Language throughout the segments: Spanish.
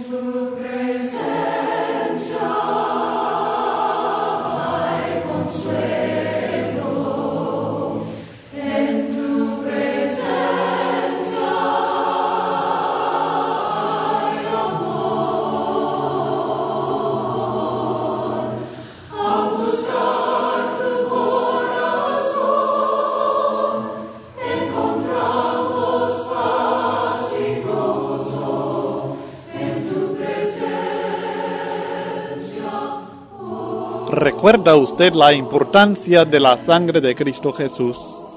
¿Recuerda usted la importancia de la sangre de Cristo Jesús?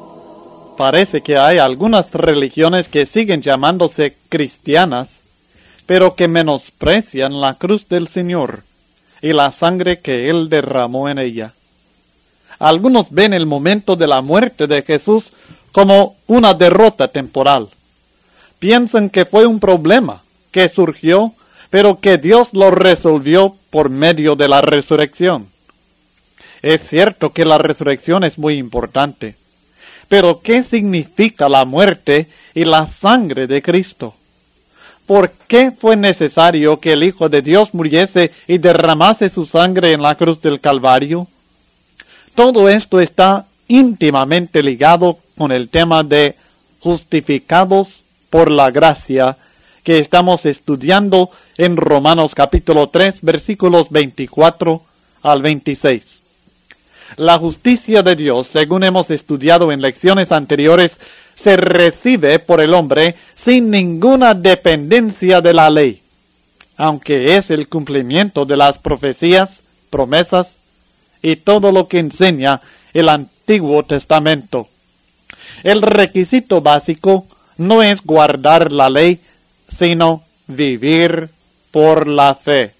Parece que hay algunas religiones que siguen llamándose cristianas, pero que menosprecian la cruz del Señor y la sangre que Él derramó en ella. Algunos ven el momento de la muerte de Jesús como una derrota temporal. Piensan que fue un problema que surgió, pero que Dios lo resolvió por medio de la resurrección. Es cierto que la resurrección es muy importante, pero ¿qué significa la muerte y la sangre de Cristo? ¿Por qué fue necesario que el Hijo de Dios muriese y derramase su sangre en la cruz del Calvario? Todo esto está íntimamente ligado con el tema de justificados por la gracia que estamos estudiando en Romanos capítulo 3, versículos 24 al 26. La justicia de Dios, según hemos estudiado en lecciones anteriores, se recibe por el hombre sin ninguna dependencia de la ley, aunque es el cumplimiento de las profecías, promesas y todo lo que enseña el Antiguo Testamento. El requisito básico no es guardar la ley, sino vivir por la fe.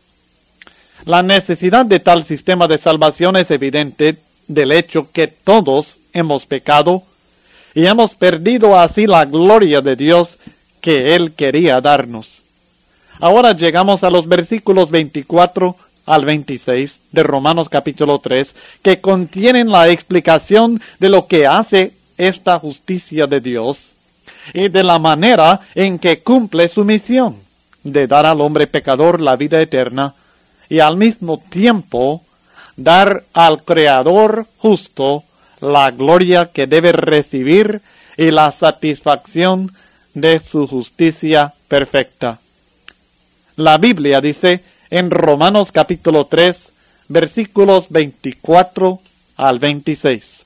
La necesidad de tal sistema de salvación es evidente del hecho que todos hemos pecado y hemos perdido así la gloria de Dios que Él quería darnos. Ahora llegamos a los versículos 24 al 26 de Romanos capítulo 3, que contienen la explicación de lo que hace esta justicia de Dios y de la manera en que cumple su misión de dar al hombre pecador la vida eterna y al mismo tiempo dar al Creador justo la gloria que debe recibir y la satisfacción de su justicia perfecta. La Biblia dice en Romanos capítulo 3, versículos 24 al 26.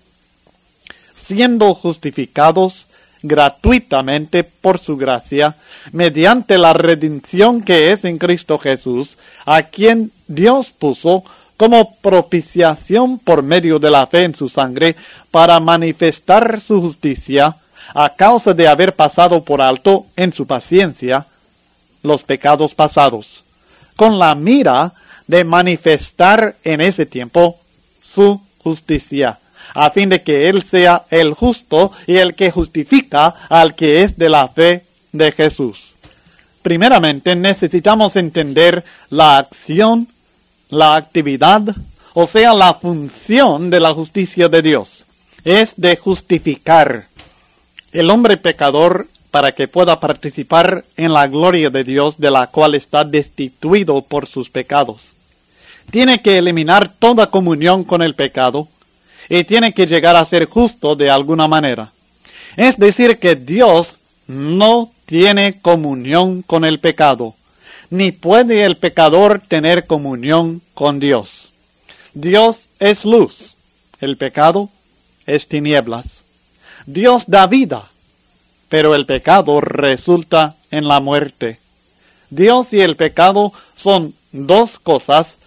Siendo justificados gratuitamente por su gracia, mediante la redención que es en Cristo Jesús, a quien Dios puso como propiciación por medio de la fe en su sangre, para manifestar su justicia, a causa de haber pasado por alto en su paciencia los pecados pasados, con la mira de manifestar en ese tiempo su justicia, a fin de que Él sea el justo y el que justifica al que es de la fe de Jesús. Primeramente, necesitamos entender la acción, la actividad, o sea, la función de la justicia de Dios. Es de justificar el hombre pecador para que pueda participar en la gloria de Dios, de la cual está destituido por sus pecados. Tiene que eliminar toda comunión con el pecado y tiene que llegar a ser justo de alguna manera. Es decir, que Dios no tiene comunión con el pecado, ni puede el pecador tener comunión con Dios. Dios es luz, el pecado es tinieblas. Dios da vida, pero el pecado resulta en la muerte. Dios y el pecado son dos cosas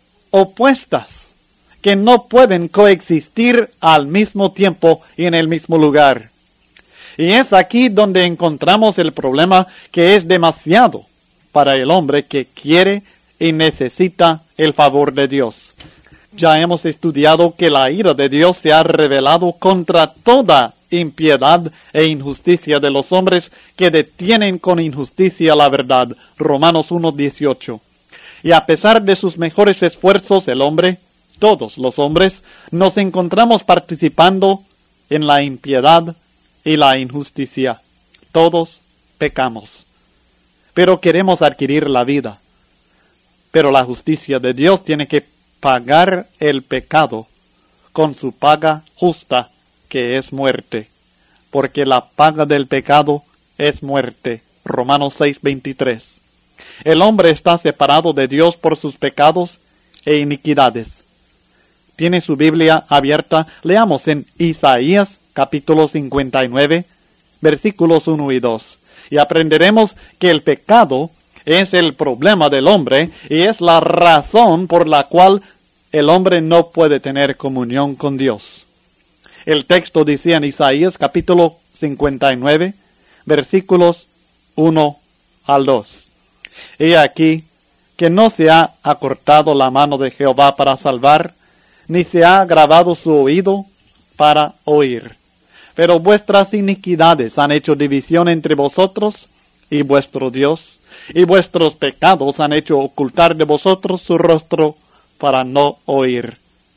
opuestas, que no pueden coexistir al mismo tiempo y en el mismo lugar. Y es aquí donde encontramos el problema, que es demasiado para el hombre que quiere y necesita el favor de Dios. Ya hemos estudiado que la ira de Dios se ha revelado contra toda impiedad e injusticia de los hombres que detienen con injusticia la verdad. Romanos 1:18. Y a pesar de sus mejores esfuerzos, el hombre, todos los hombres, nos encontramos participando en la impiedad y la injusticia. Todos pecamos. pero queremos adquirir la vida. Pero la justicia de Dios tiene que pagar el pecado con su paga justa, que es muerte, porque la paga del pecado es muerte. Romanos 6:23. El hombre está separado de Dios por sus pecados e iniquidades. ¿Tiene su Biblia abierta? Leamos en Isaías capítulo 59, versículos 1 y 2. Y aprenderemos que el pecado es el problema del hombre y es la razón por la cual el hombre no puede tener comunión con Dios. El texto dice en Isaías capítulo 59, versículos 1 al 2. He aquí que no se ha acortado la mano de Jehová para salvar, ni se ha agravado su oído para oír. Pero vuestras iniquidades han hecho división entre vosotros y vuestro Dios, y vuestros pecados han hecho ocultar de vosotros su rostro para no oír.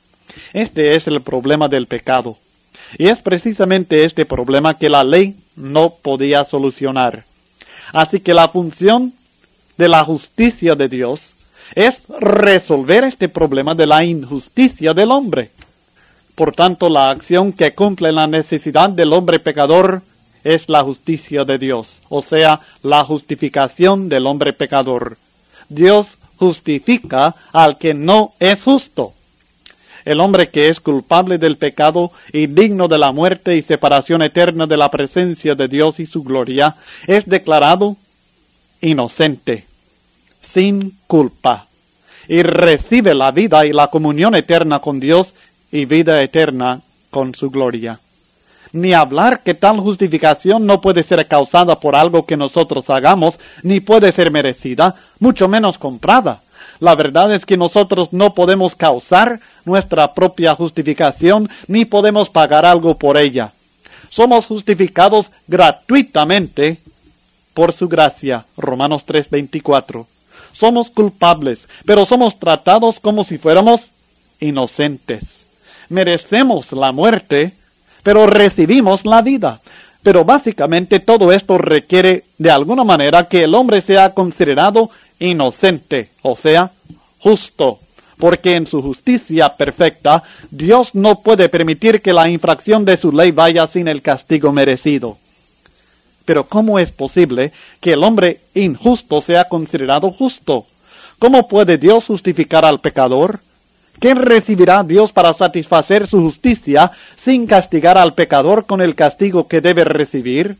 Este es el problema del pecado, y es precisamente este problema que la ley no podía solucionar. Así que la función de la justicia de Dios es resolver este problema de la injusticia del hombre. Por tanto, la acción que cumple la necesidad del hombre pecador es la justicia de Dios, o sea, la justificación del hombre pecador. Dios justifica al que no es justo. El hombre que es culpable del pecado y digno de la muerte y separación eterna de la presencia de Dios y su gloria, es declarado inocente, sin culpa, y recibe la vida y la comunión eterna con Dios y vida eterna con su gloria. Ni hablar que tal justificación no puede ser causada por algo que nosotros hagamos, ni puede ser merecida, mucho menos comprada. La verdad es que nosotros no podemos causar nuestra propia justificación, ni podemos pagar algo por ella. Somos justificados gratuitamente por su gracia. Romanos 3:24. Somos culpables, pero somos tratados como si fuéramos inocentes. Merecemos la muerte, pero recibimos la vida. Pero básicamente todo esto requiere de alguna manera que el hombre sea considerado inocente, o sea, justo, porque en su justicia perfecta, Dios no puede permitir que la infracción de su ley vaya sin el castigo merecido. Pero ¿cómo es posible que el hombre injusto sea considerado justo? ¿Cómo puede Dios justificar al pecador? ¿Qué recibirá Dios para satisfacer su justicia sin castigar al pecador con el castigo que debe recibir?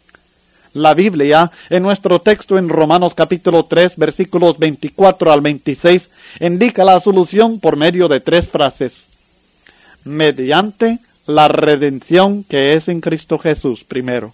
La Biblia, en nuestro texto en Romanos capítulo 3, versículos 24 al 26, indica la solución por medio de 3 frases. Mediante la redención que es en Cristo Jesús, primero.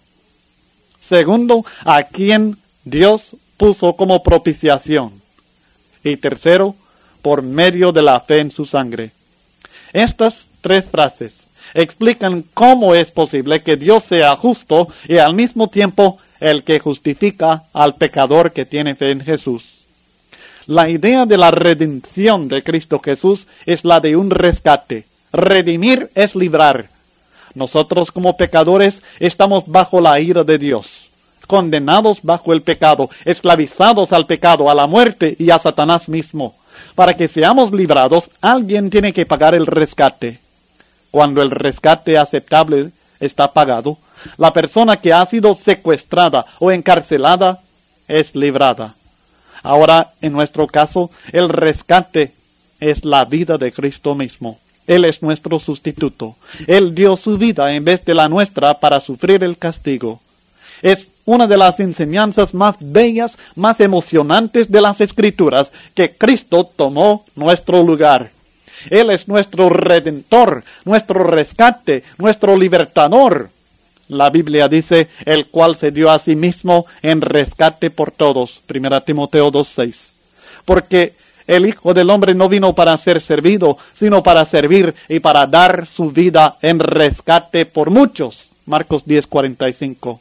Segundo, a quien Dios puso como propiciación. Y tercero, por medio de la fe en su sangre. Estas 3 frases explican cómo es posible que Dios sea justo y al mismo tiempo el que justifica al pecador que tiene fe en Jesús. La idea de la redención de Cristo Jesús es la de un rescate. Redimir es librar. Nosotros como pecadores estamos bajo la ira de Dios, condenados bajo el pecado, esclavizados al pecado, a la muerte y a Satanás mismo. Para que seamos librados, alguien tiene que pagar el rescate. Cuando el rescate aceptable está pagado, la persona que ha sido secuestrada o encarcelada es librada. Ahora, en nuestro caso, el rescate es la vida de Cristo mismo. Él es nuestro sustituto. Él dio su vida en vez de la nuestra para sufrir el castigo. Es una de las enseñanzas más bellas, más emocionantes de las Escrituras, que Cristo tomó nuestro lugar. Él es nuestro Redentor, nuestro rescate, nuestro libertador. La Biblia dice, el cual se dio a sí mismo en rescate por todos. 1 Timoteo 2:6. Porque el Hijo del Hombre no vino para ser servido, sino para servir y para dar su vida en rescate por muchos. Marcos 10:45.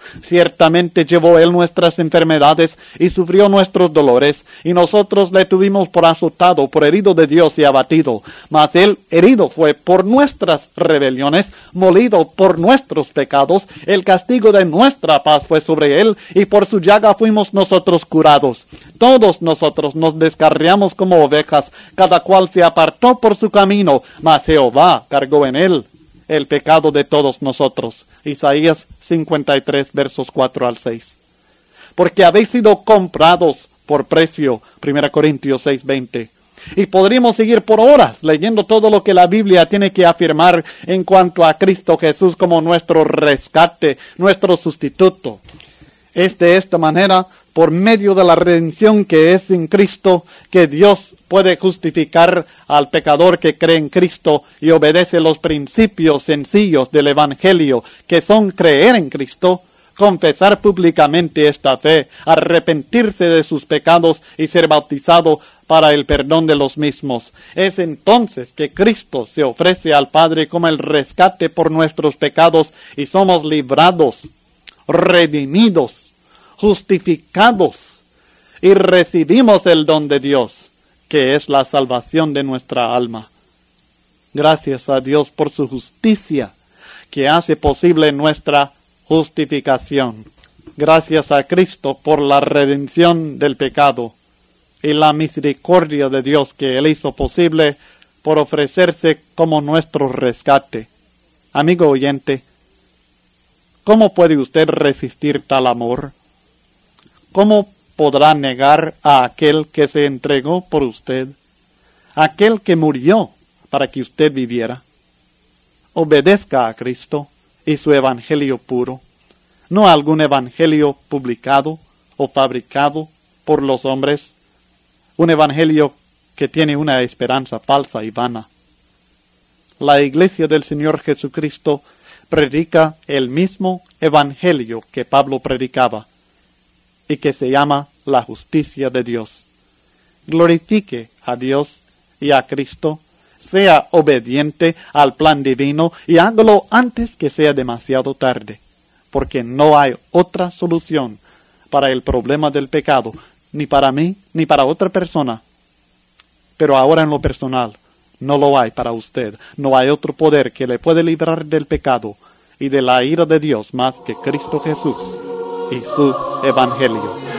Ciertamente llevó él nuestras enfermedades y sufrió nuestros dolores, y nosotros le tuvimos por azotado, por herido de Dios y abatido. Mas él herido fue por nuestras rebeliones, molido por nuestros pecados. El castigo de nuestra paz fue sobre él, y por su llaga fuimos nosotros curados. Todos nosotros nos descarriamos como ovejas, cada cual se apartó por su camino, mas Jehová cargó en él el pecado de todos nosotros. Isaías 53, versos 4 al 6. Porque habéis sido comprados por precio. 1 Corintios 6, 20. Y podríamos seguir por horas leyendo todo lo que la Biblia tiene que afirmar en cuanto a Cristo Jesús como nuestro rescate, nuestro sustituto. Es de esta manera, por medio de la redención que es en Cristo, que Dios puede justificar al pecador que cree en Cristo y obedece los principios sencillos del Evangelio, que son creer en Cristo, confesar públicamente esta fe, arrepentirse de sus pecados y ser bautizado para el perdón de los mismos. Es entonces que Cristo se ofrece al Padre como el rescate por nuestros pecados y somos librados, redimidos, justificados y recibimos el don de Dios, que es la salvación de nuestra alma. Gracias a Dios por su justicia, que hace posible nuestra justificación. Gracias a Cristo por la redención del pecado y la misericordia de Dios que Él hizo posible por ofrecerse como nuestro rescate. Amigo oyente, ¿cómo puede usted resistir tal amor? ¿Cómo podrá negar a aquel que se entregó por usted? Aquel que murió para que usted viviera. Obedezca a Cristo y su evangelio puro, no algún evangelio publicado o fabricado por los hombres, un evangelio que tiene una esperanza falsa y vana. La Iglesia del Señor Jesucristo predica el mismo evangelio que Pablo predicaba y que se llama la justicia de Dios. Glorifique a Dios y a Cristo, sea obediente al plan divino y hágalo antes que sea demasiado tarde, porque no hay otra solución para el problema del pecado, ni para mí, ni para otra persona. Pero ahora en lo personal, no lo hay para usted. No hay otro poder que le puede librar del pecado y de la ira de Dios más que Cristo Jesús y su evangelio.